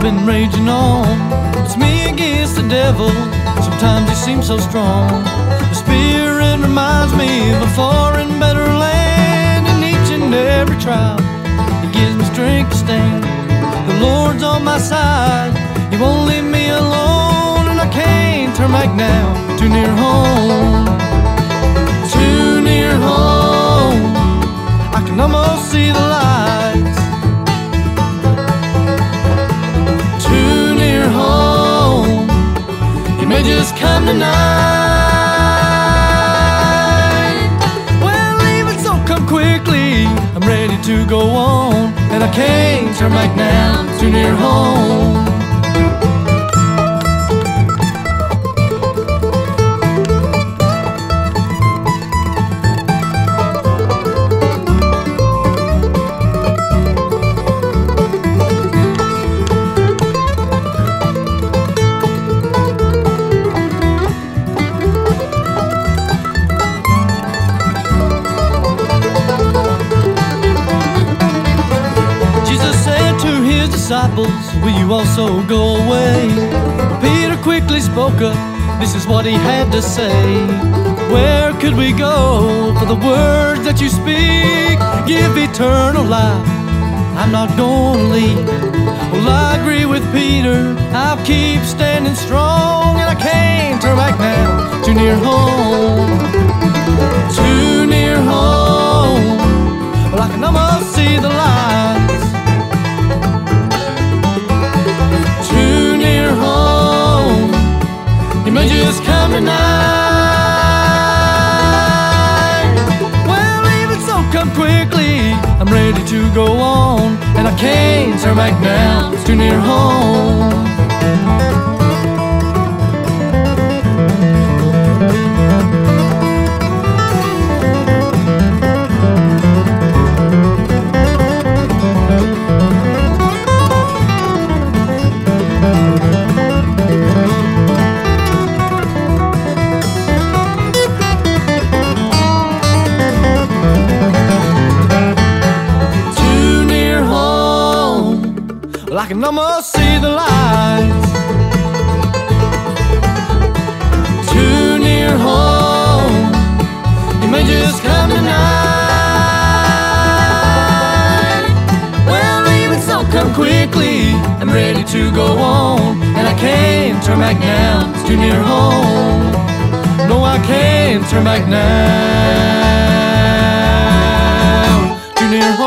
been raging on. It's me against the devil, sometimes he seems so strong. The Spirit reminds me of a far and better land. In each and every trial, He gives me strength to stand. The Lord's on my side, He won't leave me alone. And I can't turn back now, too near home. Too near home, I can almost see the lights. Too near home, He may just come tonight. Well, even so, come quickly, I'm ready to go on. And I can't turn back now, too near home. Disciples, will you also go away? Peter quickly spoke up, this is what he had to say. Where could we go for the words that you speak? Give eternal life, I'm not gonna leave. Well, I agree with Peter, I'll keep standing strong. And I can't turn back now, too near home. Too near home, well, I can almost see the lights. You may just come tonight. Well, even so, come quickly, I'm ready to go on. And I can't turn back now, it's too near home. I can almost see the lights. Too near home, you may just come tonight. Well, even so, come quickly, I'm ready to go on. And I can't turn back now, it's too near home. No, I can't turn back now, too near home.